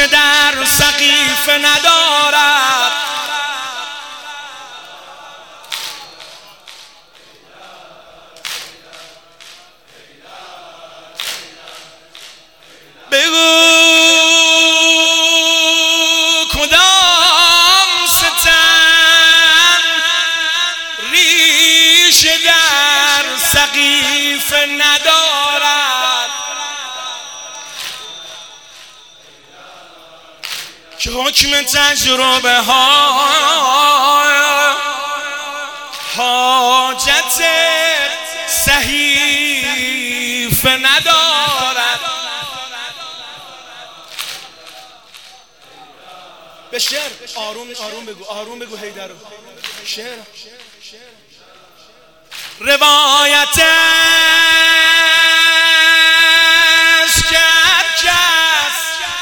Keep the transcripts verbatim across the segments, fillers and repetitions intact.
ریشه در سقیف ندارد. بگو کدام ستم ریشه در سقیف ندارد که حکم تجربه ها حاجت صحیف ندارد. به شعر آروم آروم بگو، آروم بگو هیدرو. شعر روایت است که کس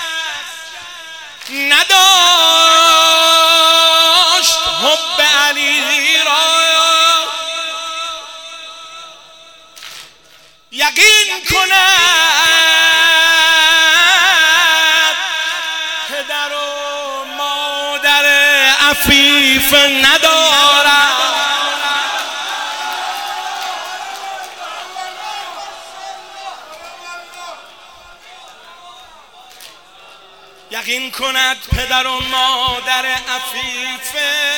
نداشت حب علی را یقین کند پدر و مادر عفیف ندارد. یقین کند پدر و مادر عفیف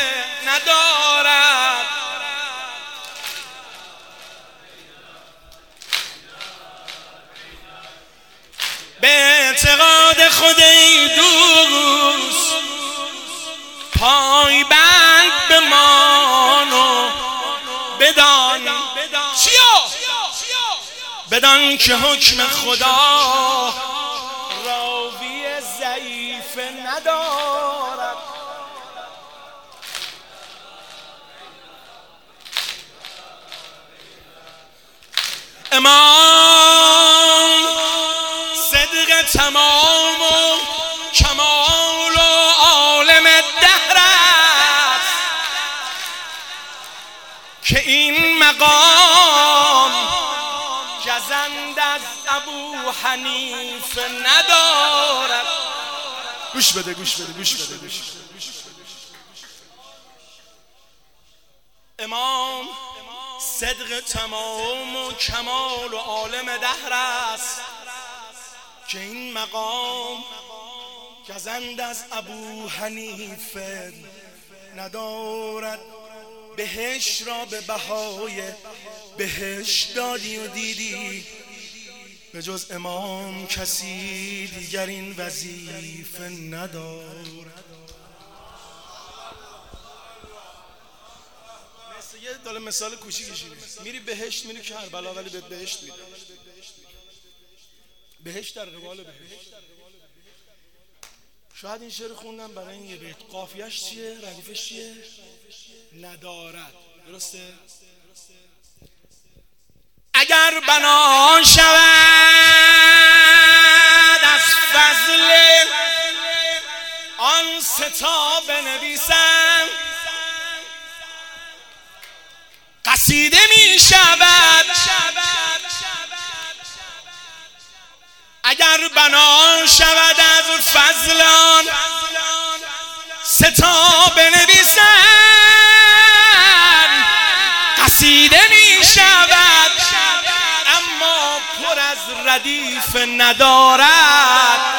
ندارد. به اعتقاد خود ای دوست پای بند بمان و بدان چیا؟ بدان که حکم خدا راوی ضعیف ندارد. امام صدق تمام و کمال و عالم دهر است که این مقام گزند از ابو حنیف ندارد. گوش بده گوش بده گوش بده گوش بده. امام صدق تمام و کمال و عالم دهر است که این مقام گزند از ابو حنیفه ندارد. بهش را به بهای بهش دادی و دیدی، به جز امام کسی دیگر این وظیفه ندارد. یه داله مثال کوچیکشینه، میری بهشت میری کربلا ولی به بهشت میره. بهشت در قبال بهشت. شاید این شعر خوندم برای این یه بیت، قافیه‌اش چیه؟ ردیفش چیه؟ ندارد. درسته؟ اگر بنا شود از فضل آن ستا بنویسم، قصیده می شود. اگر بنا شود از فضل آن ستا بنویسم، قصیده می شود. اما پر از ردیف ندارد.